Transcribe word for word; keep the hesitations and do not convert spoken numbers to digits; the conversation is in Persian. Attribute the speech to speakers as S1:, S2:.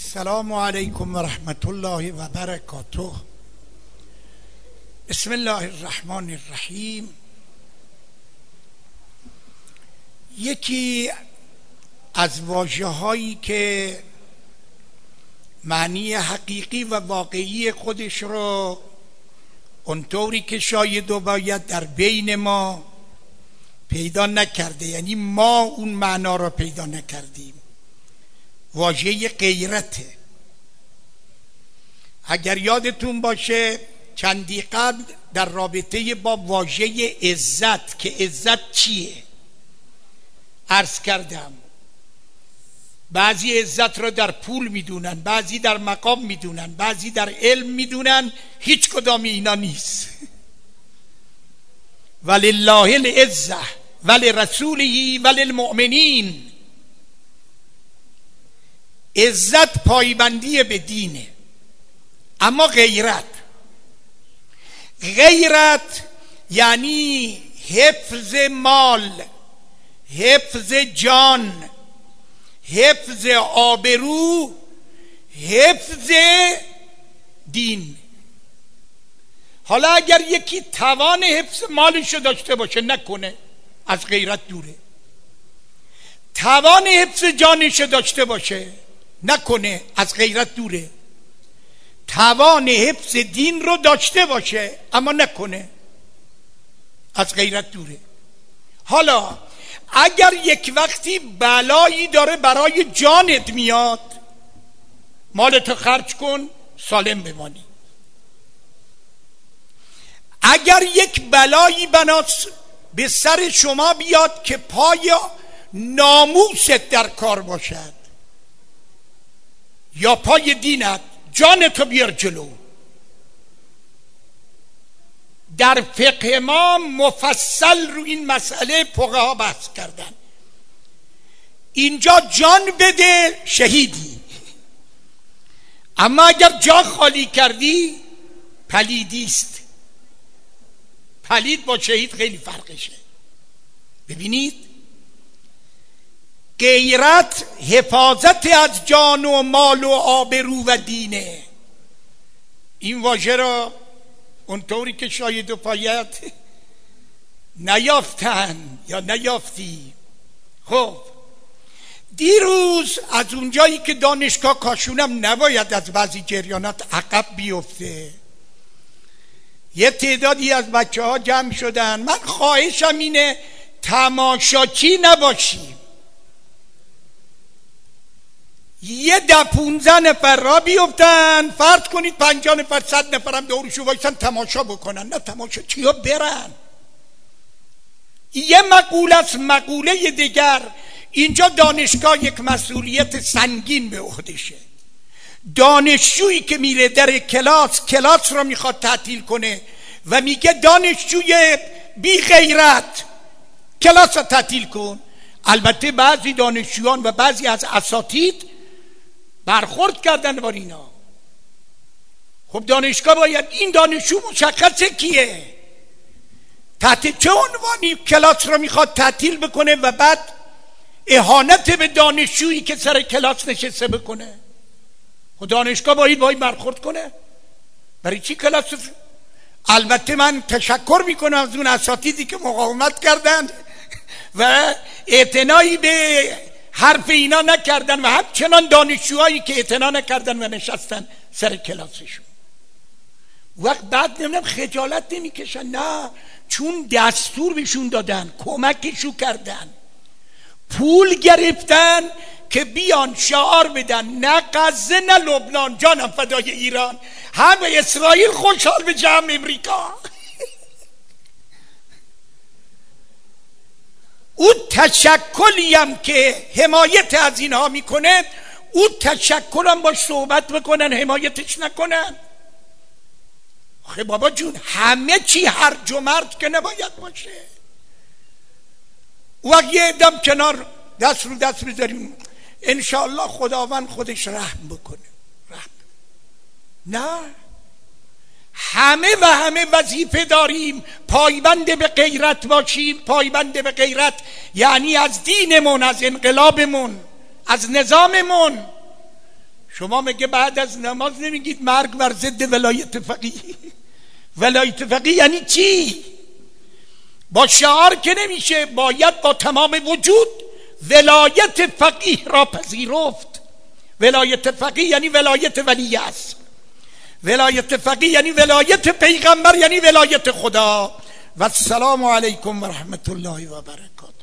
S1: السلام علیکم و رحمت الله و برکاته. بسم الله الرحمن الرحیم. یکی از واژه‌هایی که معنی حقیقی و واقعی خودش رو اونطوری که شاید و باید در بین ما پیدا نکرده، یعنی ما اون معنا رو پیدا نکردیم، واژه غیرته. اگر یادتون باشه چندی قبل در رابطه با واژه عزت که عزت چیه عرض کردم. بعضی عزت را در پول میدونن، بعضی در مقام میدونن، بعضی در علم میدونن، هیچ کدام اینا نیست. ولله العزة ولرسوله وللمؤمنین. عزت پایبندی به دینه، اما غیرت غیرت یعنی حفظ مال، حفظ جان، حفظ آبرو، حفظ دین. حالا اگر یکی توان حفظ مالشو داشته باشه نکنه، از غیرت دوره. توان حفظ جانشو داشته باشه نکنه، از غیرت دوره. توان حفظ دین رو داشته باشه اما نکنه، از غیرت دوره. حالا اگر یک وقتی بلایی داره برای جانت میاد، مالتو خرج کن سالم بمانی. اگر یک بلایی بناس به سر شما بیاد که پای ناموست در کار باشد یا پای دینت، جانتو بیار جلو. در فقه ما مفصل رو این مسئله فقها بحث کردن. اینجا جان بده شهیدی، اما اگر جا خالی کردی پلیدیست. پلید با شهید خیلی فرقشه. ببینید، غیرت حفاظت از جان و مال و آبرو و دینه. این واژه را اونطوری که شاید و باید نیافتن یا نیافتی. خب دیروز از اونجایی که دانشگاه کاشونم نباید از بعضی جریانات عقب بیفته، یه تعدادی از بچه ها جمع شدن. من خواهشم اینه تماشاچی نباشیم. یه ده پونزه نفر را بیفتن، فرض کنید پنجاه نفر صد نفرم دورشو وایسن تماشا بکنن. نه، تماشاچی ها برن. یه مقوله است. مقوله دیگر، اینجا دانشگاه یک مسئولیت سنگین به عهدشه. دانشجویی که میره در کلاس، کلاس رو میخواد تعطیل کنه و میگه دانشجوی بی غیرت کلاس رو تعطیل کن. البته بعضی دانشجویان و بعضی از اساتید برخورد کردن با اینا. خب دانشگاه باید این دانشجو مشخصه کیه، تحت چه عنوانی کلاس رو میخواد تعطیل بکنه و بعد اهانت به دانشجویی که سر کلاس نشسته بکنه. خب دانشگاه باید باید برخورد کنه. برای چی کلاس؟ البته من تشکر میکنم از اون اساتیدی که مقاومت کردند و اعتنایی به حرف اینا نکردن و همچنان دانشجوهایی که اعتنا نکردن و نشستن سر کلاسشون. وقت بعد نمیدونم خجالت نمیکشن. نه، چون دستور بهشون دادن، کمکشون کردن، پول گرفتن که بیان شعار بدن نه غزه نه لبنان، جانم فدای ایران، همه اسرائیل خوشحال به جمع امریکا. اون تشکلی هم که حمایت از اینها میکنه، اون تشکل هم باش صحبت بکنن، حمایتش نکنن. آخه بابا جون، همه چی هرج و مرج که نباید باشه. و یه دم کنار دست رو دست بذاریم انشاءالله خداوند خودش رحم بکنه. رحم نه، همه و همه وظیفه داریم پایبند به غیرت باشیم. پایبند به غیرت یعنی از دینمون، از انقلابمون، از نظاممون. شما میگه بعد از نماز نمیگید مرگ بر ضد ولایت فقیه؟ ولایت فقیه یعنی چی؟ با شعار که نمیشه، باید با تمام وجود ولایت فقیه را پذیرفت. ولایت فقیه یعنی ولایت ولی است، ولایت فقیه یعنی ولایت پیغمبر، یعنی ولایت خدا. و السلام علیکم و رحمت الله و برکاته.